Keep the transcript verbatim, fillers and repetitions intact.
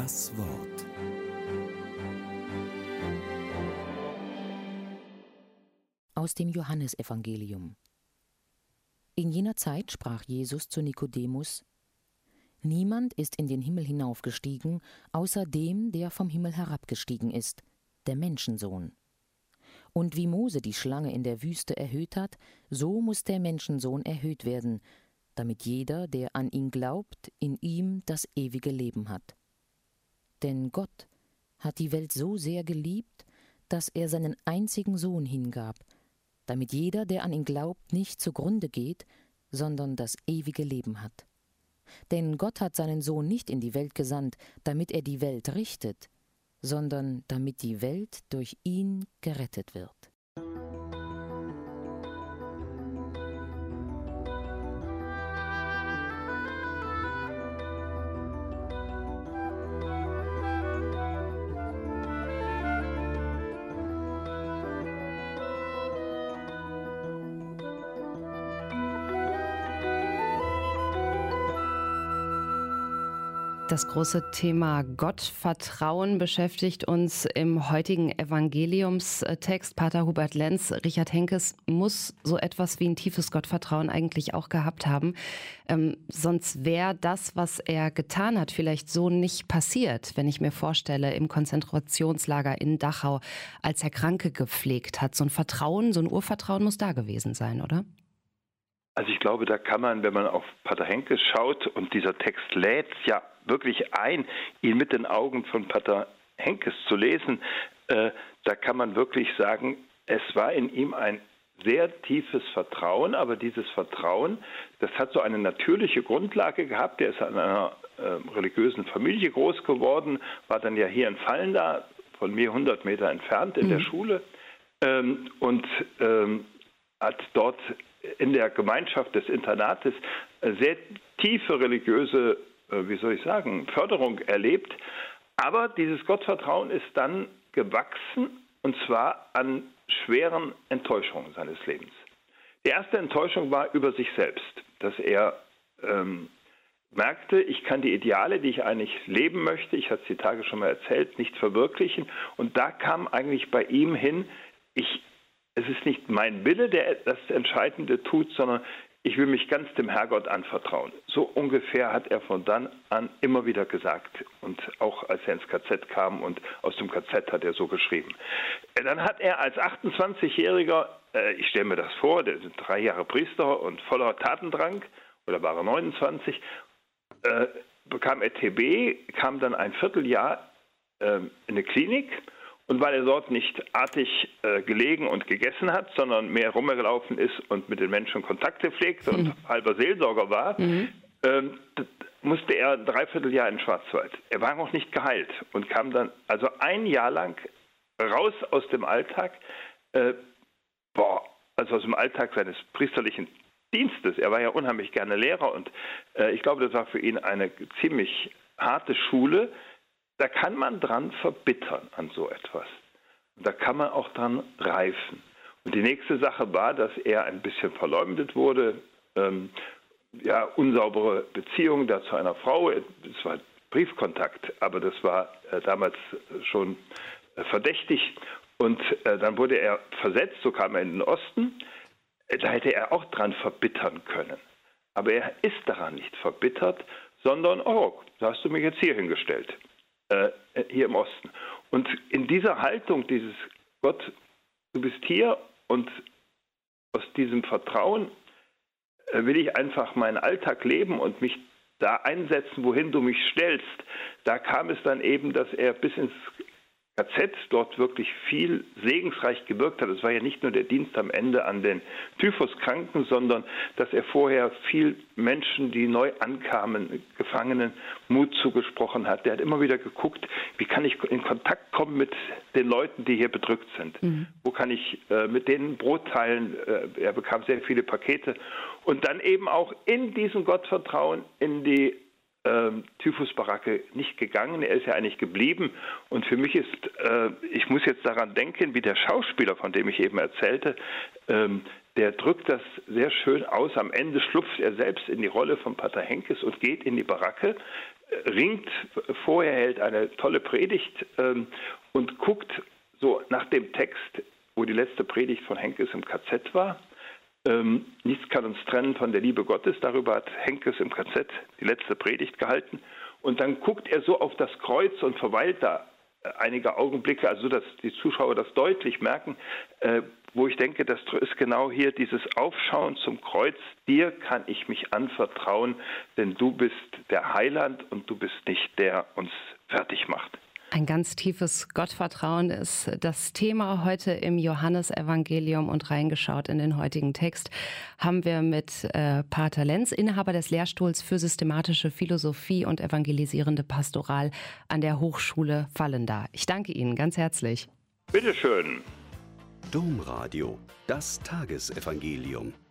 Das Wort. Aus dem Johannesevangelium. In jener Zeit sprach Jesus zu Nikodemus: Niemand ist in den Himmel hinaufgestiegen, außer dem, der vom Himmel herabgestiegen ist, der Menschensohn. Und wie Mose die Schlange in der Wüste erhöht hat, so muss der Menschensohn erhöht werden, damit jeder, der an ihn glaubt, in ihm das ewige Leben hat. Denn Gott hat die Welt so sehr geliebt, dass er seinen einzigen Sohn hingab, damit jeder, der an ihn glaubt, nicht zugrunde geht, sondern das ewige Leben hat. Denn Gott hat seinen Sohn nicht in die Welt gesandt, damit er die Welt richtet, sondern damit die Welt durch ihn gerettet wird. Das große Thema Gottvertrauen beschäftigt uns im heutigen Evangeliumstext. Pater Hubert Lenz, Richard Henkes muss so etwas wie ein tiefes Gottvertrauen eigentlich auch gehabt haben. Ähm, sonst wäre das, was er getan hat, vielleicht so nicht passiert. Wenn ich mir vorstelle, im Konzentrationslager in Dachau, als er Kranke gepflegt hat. So ein Vertrauen, so ein Urvertrauen muss da gewesen sein, oder? Also ich glaube, da kann man, wenn man auf Pater Henkes schaut, und dieser Text lädt ja wirklich ein, ihn mit den Augen von Pater Henkes zu lesen, äh, da kann man wirklich sagen, es war in ihm ein sehr tiefes Vertrauen, aber dieses Vertrauen, das hat so eine natürliche Grundlage gehabt. Er ist in einer äh, religiösen Familie groß geworden, war dann ja hier in Vallendar, von mir hundert Meter entfernt in mhm. der Schule, ähm, und ähm, hat dort in der Gemeinschaft des Internates sehr tiefe religiöse, wie soll ich sagen, Förderung erlebt. Aber dieses Gottvertrauen ist dann gewachsen, und zwar an schweren Enttäuschungen seines Lebens. Die erste Enttäuschung war über sich selbst, dass er ähm, merkte, ich kann die Ideale, die ich eigentlich leben möchte, ich hatte es die Tage schon mal erzählt, nicht verwirklichen. Und da kam eigentlich bei ihm hin, ich Es ist nicht mein Wille, der das Entscheidende tut, sondern ich will mich ganz dem Herrgott anvertrauen. So ungefähr hat er von dann an immer wieder gesagt. Und auch als er ins K Z kam, und aus dem K Z hat er so geschrieben. Dann hat er als achtundzwanzigjähriger, äh, ich stelle mir das vor, der ist drei Jahre Priester und voller Tatendrang, oder war er neunundzwanzig, äh, bekam er T B, kam dann ein Vierteljahr äh, in eine Klinik. Und weil er dort nicht artig äh, gelegen und gegessen hat, sondern mehr rumgelaufen ist und mit den Menschen Kontakte pflegte und mhm. halber Seelsorger war, mhm. ähm, musste er ein Dreivierteljahr in den Schwarzwald. Er war noch nicht geheilt und kam dann also ein Jahr lang raus aus dem Alltag, äh, boah, also aus dem Alltag seines priesterlichen Dienstes. Er war ja unheimlich gerne Lehrer, und äh, ich glaube, das war für ihn eine ziemlich harte Schule. Da kann man dran verbittern an so etwas. Und da kann man auch dran reifen. Und die nächste Sache war, dass er ein bisschen verleumdet wurde. Ähm, ja, unsaubere Beziehung da zu einer Frau. Es war Briefkontakt, aber das war äh, damals schon äh, verdächtig. Und äh, dann wurde er versetzt, so kam er in den Osten. Äh, da hätte er auch dran verbittern können. Aber er ist daran nicht verbittert, sondern, oh, da hast du mich jetzt hier hingestellt. Hier im Osten. Und in dieser Haltung, dieses Gott, du bist hier, und aus diesem Vertrauen will ich einfach meinen Alltag leben und mich da einsetzen, wohin du mich stellst. Da kam es dann eben, dass er bis ins K Z dort wirklich viel segensreich gewirkt hat. Es war ja nicht nur der Dienst am Ende an den Typhuskranken, sondern dass er vorher viel Menschen, die neu ankamen, Gefangenen, Mut zugesprochen hat. Der hat immer wieder geguckt, wie kann ich in Kontakt kommen mit den Leuten, die hier bedrückt sind. Mhm. Wo kann ich äh, mit denen Brot teilen? Äh, er bekam sehr viele Pakete. Und dann eben auch in diesem Gottvertrauen in die Ähm, Typhusbaracke nicht gegangen, er ist ja eigentlich geblieben. Und für mich ist, äh, ich muss jetzt daran denken, wie der Schauspieler, von dem ich eben erzählte, ähm, der drückt das sehr schön aus. Am Ende schlüpft er selbst in die Rolle von Pater Henkes und geht in die Baracke. ringt vorher, hält eine tolle Predigt ähm, und guckt so nach dem Text, wo die letzte Predigt von Henkes im K Z war. Ähm, nichts kann uns trennen von der Liebe Gottes. Darüber hat Henkes im K Z die letzte Predigt gehalten. Und dann guckt er so auf das Kreuz und verweilt da einige Augenblicke, also dass die Zuschauer das deutlich merken, äh, wo ich denke, das ist genau hier dieses Aufschauen zum Kreuz. Dir kann ich mich anvertrauen, denn du bist der Heiland und du bist nicht der, der uns fertig macht. Ein ganz tiefes Gottvertrauen ist das Thema heute im Johannesevangelium, und reingeschaut in den heutigen Text haben wir mit äh, Pater Lenz, Inhaber des Lehrstuhls für systematische Philosophie und evangelisierende Pastoral an der Hochschule Vallendar. Ich danke Ihnen ganz herzlich. Bitte schön. Domradio, das Tagesevangelium.